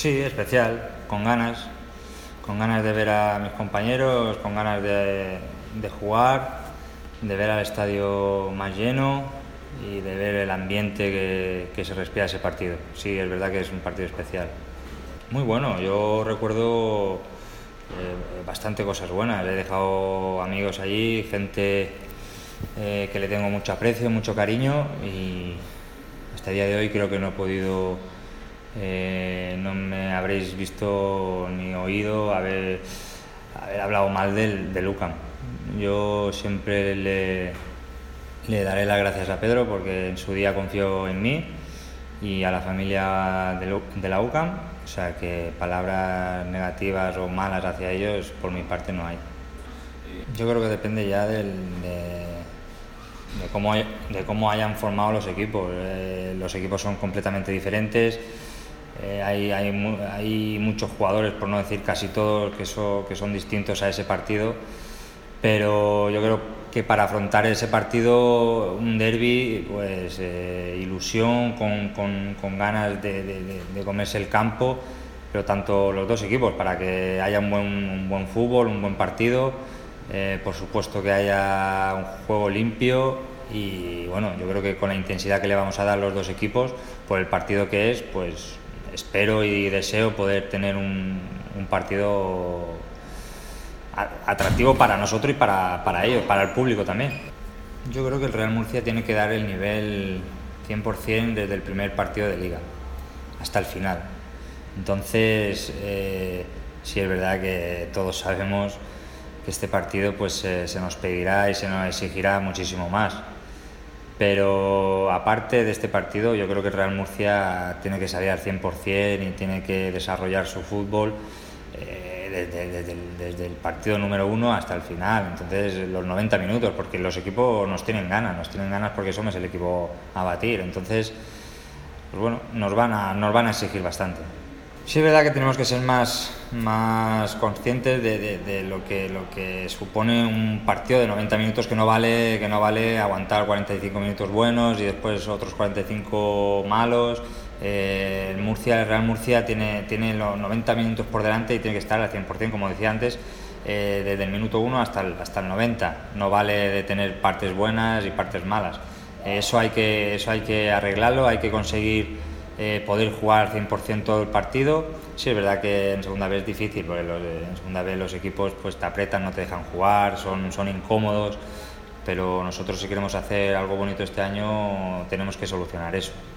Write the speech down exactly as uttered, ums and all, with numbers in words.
Sí, especial, con ganas, con ganas de ver a mis compañeros, con ganas de, de jugar, de ver al estadio más lleno y de ver el ambiente que, que se respira ese partido. Sí, es verdad que es un partido especial. Muy bueno, yo recuerdo eh, bastante cosas buenas. He dejado amigos allí, gente eh, que le tengo mucho aprecio, mucho cariño y hasta el día de hoy creo que no he podido, eh, no me habréis visto ni oído haber, haber hablado mal del, del U C A M. Yo siempre le, le daré las gracias a Pedro porque en su día confió en mí y a la familia de, de la U C A M, o sea que palabras negativas o malas hacia ellos por mi parte no hay. Yo creo que depende ya del, de, de, cómo, de cómo hayan formado los equipos. Eh, los equipos son completamente diferentes, eh, hay, hay, hay muchos jugadores, por no decir casi todos, que, so, que son distintos a ese partido, pero yo creo que para afrontar ese partido, un derbi, pues eh, ilusión, con, con, con ganas de, de, de comerse el campo, pero tanto los dos equipos, para que haya un buen, un buen fútbol, un buen partido, eh, por supuesto que haya un juego limpio y bueno, yo creo que con la intensidad que le vamos a dar los dos equipos, por el partido que es, pues espero y deseo poder tener un, un partido atractivo para nosotros y para, para ellos, para el público también. Yo creo que el Real Murcia tiene que dar el nivel cien por ciento desde el primer partido de Liga hasta el final. Entonces, eh, sí es verdad que todos sabemos que este partido pues eh, se nos pedirá y se nos exigirá muchísimo más. Pero aparte de este partido, yo creo que el Real Murcia tiene que salir al cien por ciento y tiene que desarrollar su fútbol eh, Desde, desde, el, desde el partido número uno hasta el final, entonces los noventa minutos, porque los equipos nos tienen ganas, nos tienen ganas porque somos el equipo a batir, entonces pues bueno, nos van a, nos van a exigir bastante. Sí es verdad que tenemos que ser más, más conscientes de, de, de lo, que, lo que supone un partido de noventa minutos, que no vale, que no vale aguantar cuarenta y cinco minutos buenos y después otros cuarenta y cinco malos. Eh, el Murcia, el Real Murcia tiene, tiene los noventa minutos por delante y tiene que estar al cien por ciento, como decía antes, eh, desde el minuto uno hasta el, hasta el noventa. No vale de tener partes buenas y partes malas. Eh, eso, hay que, eso hay que arreglarlo, hay que conseguir eh, poder jugar al cien por ciento todo el partido. Sí, es verdad que en segunda vez es difícil, porque los, en segunda vez los equipos pues, te apretan, no te dejan jugar, son, son incómodos, pero nosotros si queremos hacer algo bonito este año tenemos que solucionar eso.